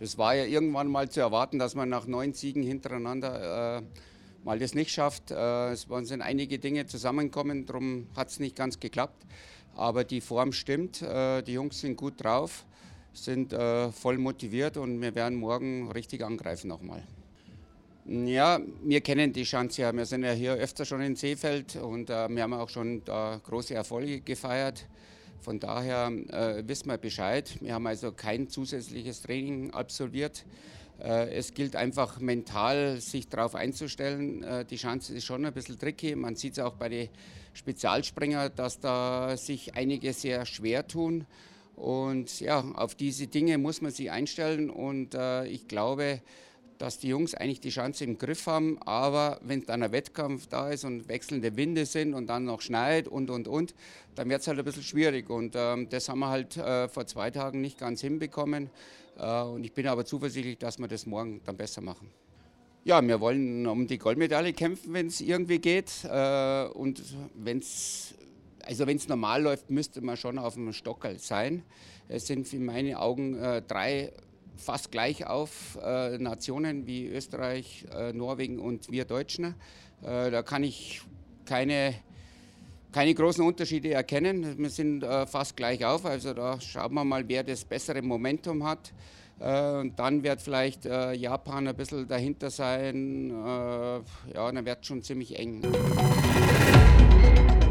Das war ja irgendwann mal zu erwarten, dass man nach 9 Siegen hintereinander mal das nicht schafft. Es sind einige Dinge zusammengekommen, darum hat es nicht ganz geklappt. Aber die Form stimmt, die Jungs sind gut drauf, sind voll motiviert und wir werden morgen richtig angreifen nochmal. Ja, wir kennen die Schanze ja. Wir sind ja hier öfter schon in Seefeld und wir haben auch schon große Erfolge gefeiert. Von daher wissen wir Bescheid. Wir haben also kein zusätzliches Training absolviert. Es gilt einfach mental, sich darauf einzustellen. Die Schanze ist schon ein bisschen tricky. Man sieht es auch bei den Spezialspringer, dass da sich einige sehr schwer tun. Und ja, auf diese Dinge muss man sich einstellen. Und ich glaube, dass die Jungs eigentlich die Schanze im Griff haben, aber wenn dann ein Wettkampf da ist und wechselnde Winde sind und dann noch schneit und, dann wird es halt ein bisschen schwierig und das haben wir halt vor 2 Tagen nicht ganz hinbekommen und ich bin aber zuversichtlich, dass wir das morgen dann besser machen. Ja, wir wollen um die Goldmedaille kämpfen, wenn es irgendwie geht und wenn es normal läuft, müsste man schon auf dem Stockerl sein. Es sind in meinen Augen 3 fast gleich auf Nationen wie Österreich, Norwegen und wir Deutschen. Da kann ich keine großen Unterschiede erkennen. Wir sind fast gleich auf, also da schauen wir mal, wer das bessere Momentum hat. Dann wird vielleicht Japan ein bisschen dahinter sein. Ja, dann wird es schon ziemlich eng.